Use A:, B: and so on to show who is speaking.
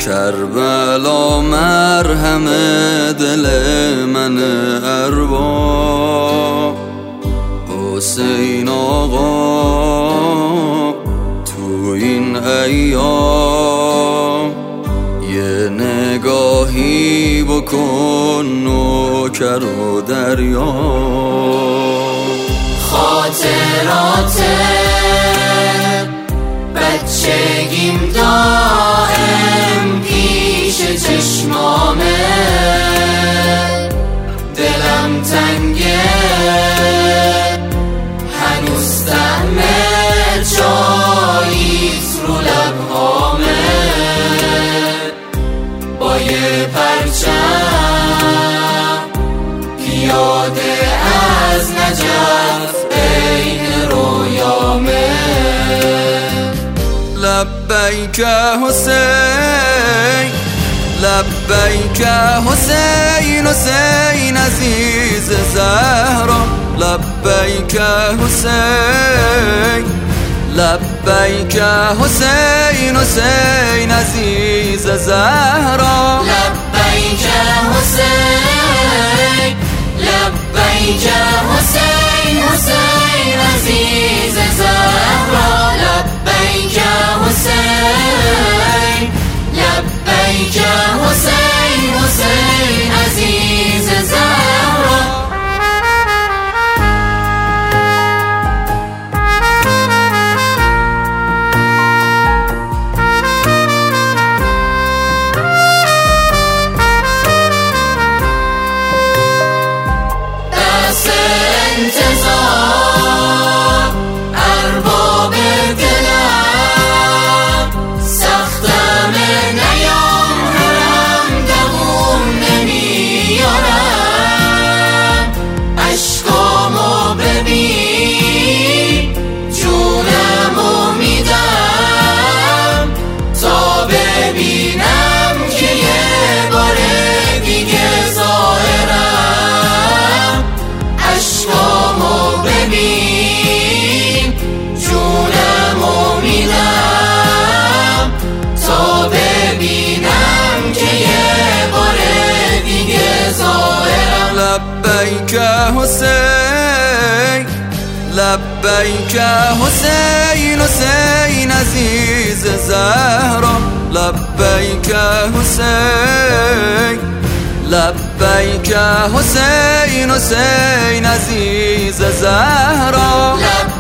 A: کربلا مرهم دل من ارباب، حسین آقا تو این ایام یه نگاهی بکن نوکر و دریا.
B: خاطرات بچگیم دائم پیش چشمامه، دلم تنگه هنوز طعم چاییت رو لبهامه، با یه پرچم پیاده از نجف بین رویامه.
A: لبیک حسین لبیک حسین، حسین عزیز زهرا. لبیک حسین لبیک حسین، حسین عزیز زهرا.
B: لبیک حسین لبیک حسین، حسین عزیز زهرا. لبیک حسین لبیک حسین، حسین عزیز زهرا. انتظار ارباب دلم، سختم نیام هرم دوم نمیارم. عشقامو ببین جونمو میدم تا ببینم که یه بار دیگه ظاهرم. عشقامو ببین جونمو میدم تا ببینم که یه بار دیگه ظاهرم.
A: لبیک حسین لبیک حسین، حسین عزیز زهرا. لبیک حسین لبیک حسین، حسین عزیز زهرا.